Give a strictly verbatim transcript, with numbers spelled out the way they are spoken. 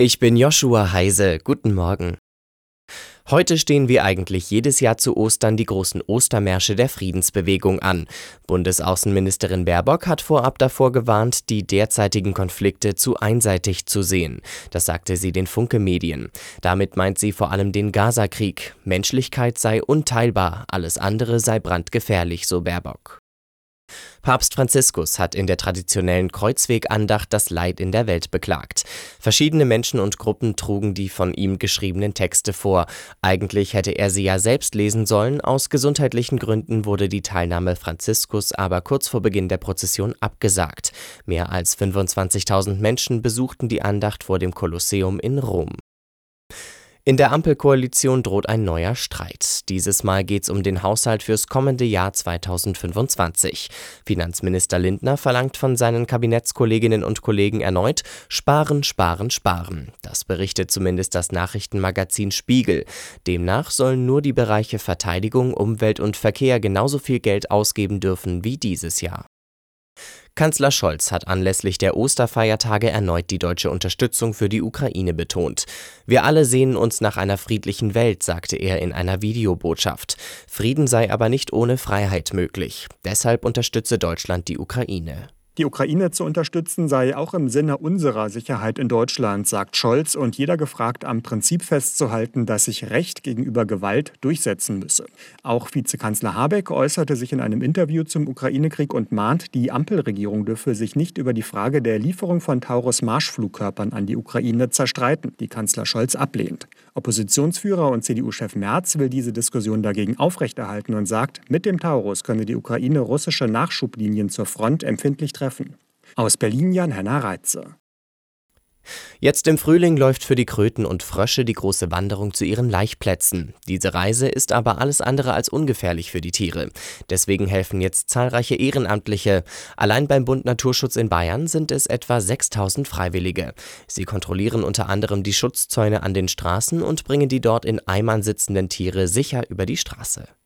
Ich bin Joshua Heise, guten Morgen. Heute stehen wie eigentlich jedes Jahr zu Ostern die großen Ostermärsche der Friedensbewegung an. Bundesaußenministerin Baerbock hat vorab davor gewarnt, die derzeitigen Konflikte zu einseitig zu sehen. Das sagte sie den Funke Medien. Damit meint sie vor allem den Gaza-Krieg. Menschlichkeit sei unteilbar, alles andere sei brandgefährlich, so Baerbock. Papst Franziskus hat in der traditionellen Kreuzwegandacht das Leid in der Welt beklagt. Verschiedene Menschen und Gruppen trugen die von ihm geschriebenen Texte vor. Eigentlich hätte er sie ja selbst lesen sollen, aus gesundheitlichen Gründen wurde die Teilnahme Franziskus aber kurz vor Beginn der Prozession abgesagt. Mehr als fünfundzwanzigtausend Menschen besuchten die Andacht vor dem Kolosseum in Rom. In der Ampelkoalition droht ein neuer Streit. Dieses Mal geht es um den Haushalt fürs kommende Jahr zweitausendfünfundzwanzig. Finanzminister Lindner verlangt von seinen Kabinettskolleginnen und Kollegen erneut Sparen, Sparen, Sparen. Das berichtet zumindest das Nachrichtenmagazin Spiegel. Demnach sollen nur die Bereiche Verteidigung, Umwelt und Verkehr genauso viel Geld ausgeben dürfen wie dieses Jahr. Kanzler Scholz hat anlässlich der Osterfeiertage erneut die deutsche Unterstützung für die Ukraine betont. Wir alle sehnen uns nach einer friedlichen Welt, sagte er in einer Videobotschaft. Frieden sei aber nicht ohne Freiheit möglich. Deshalb unterstütze Deutschland die Ukraine. Die Ukraine zu unterstützen sei auch im Sinne unserer Sicherheit in Deutschland, sagt Scholz, und jeder gefragt, am Prinzip festzuhalten, dass sich Recht gegenüber Gewalt durchsetzen müsse. Auch Vizekanzler Habeck äußerte sich in einem Interview zum Ukraine-Krieg und mahnt, die Ampelregierung dürfe sich nicht über die Frage der Lieferung von Taurus-Marschflugkörpern an die Ukraine zerstreiten, die Kanzler Scholz ablehnt. Oppositionsführer und C D U-Chef Merz will diese Diskussion dagegen aufrechterhalten und sagt, mit dem Taurus könne die Ukraine russische Nachschublinien zur Front empfindlich treffen. Aus Berlin Jan-Henna Reitze. Jetzt im Frühling läuft für die Kröten und Frösche die große Wanderung zu ihren Laichplätzen. Diese Reise ist aber alles andere als ungefährlich für die Tiere. Deswegen helfen jetzt zahlreiche Ehrenamtliche. Allein beim Bund Naturschutz in Bayern sind es etwa sechstausend Freiwillige. Sie kontrollieren unter anderem die Schutzzäune an den Straßen und bringen die dort in Eimern sitzenden Tiere sicher über die Straße.